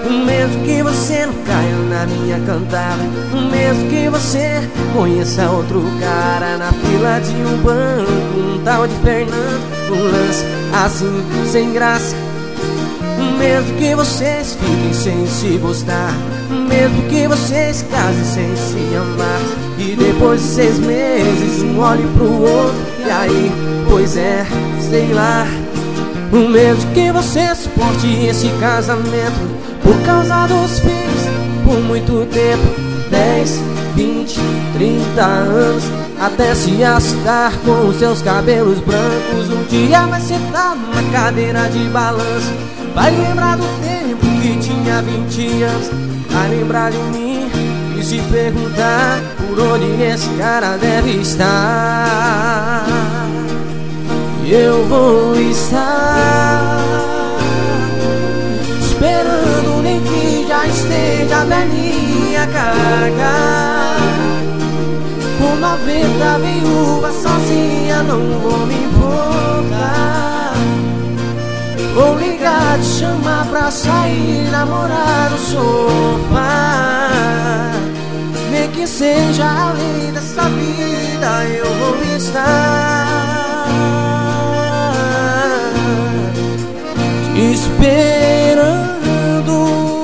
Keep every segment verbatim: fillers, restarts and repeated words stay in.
Mesmo que você não caia na minha cantada, mesmo que você conheça outro cara na fila de um banco, um tal de Fernando, um lance assim sem graça. Mesmo que vocês fiquem sem se gostar, mesmo que vocês casem sem se amar, e depois de seis meses um olhe pro outro, e aí, pois é, sei lá. Mesmo que você suporte esse casamento por causa dos filhos, por muito tempo, dez, vinte, trinta anos, até se assustar com os seus cabelos brancos. Um dia vai sentar numa cadeira de balanço, vai lembrar do tempo que tinha vinte anos, vai lembrar de mim e se perguntar por onde esse cara deve estar. Eu vou estar esperando, nem que já esteja velhinha carga. Com noventa viúvas sozinha não vou me importar. Vou ligar, te chamar pra sair, namorar no sofá. Nem que seja além dessa vida, eu vou estar esperando.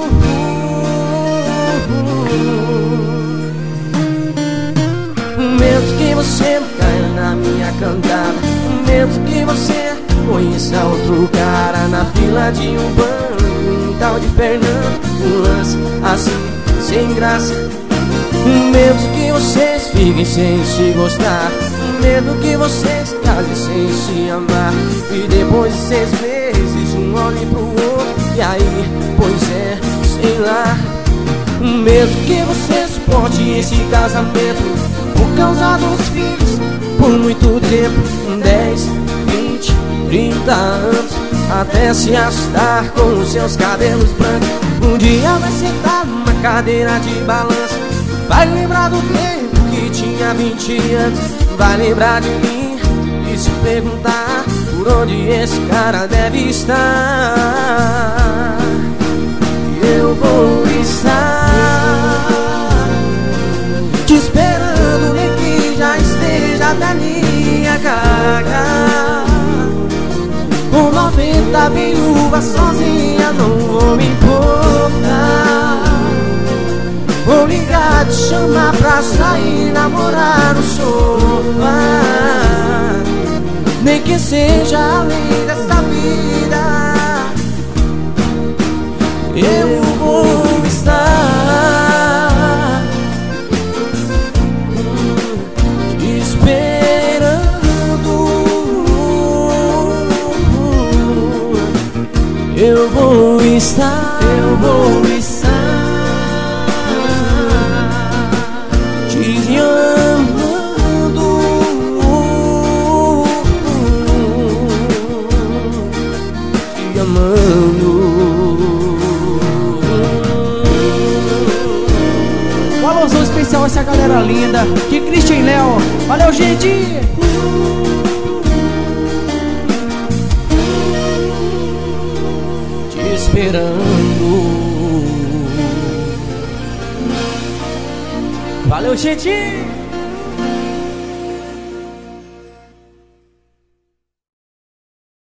Mesmo que você não caia na minha cantada, mesmo que você conheça outro cara na fila de um banco, um tal de Fernando, um lance assim sem graça. Mesmo que vocês fiquem sem se gostar, mesmo que vocês casem sem se amar, e depois de seis meses um olhe pro outro, e aí, pois é, sei lá. Mesmo que você suporte esse casamento por causa dos filhos, por muito tempo, dez, vinte, trinta anos, até se assustar com os seus cabelos brancos. Um dia vai sentar numa cadeira de balanço, vai lembrar do tempo que tinha vinte anos, vai lembrar de mim e se perguntar por onde esse cara deve estar. Eu vou estar te esperando, nem que já esteja da minha carga. Com noventa viúvas sozinha não vou me importar. Vou ligar, te chamar pra sair, namorar no sofá. Nem que seja além dessa vida, eu vou estar te esperando. Eu vou estar, eu vou estar te amando, te amando. Um alusão especial a essa galera linda de Christian e Léo. Valeu, gente! Te esperando. Valeu, gente!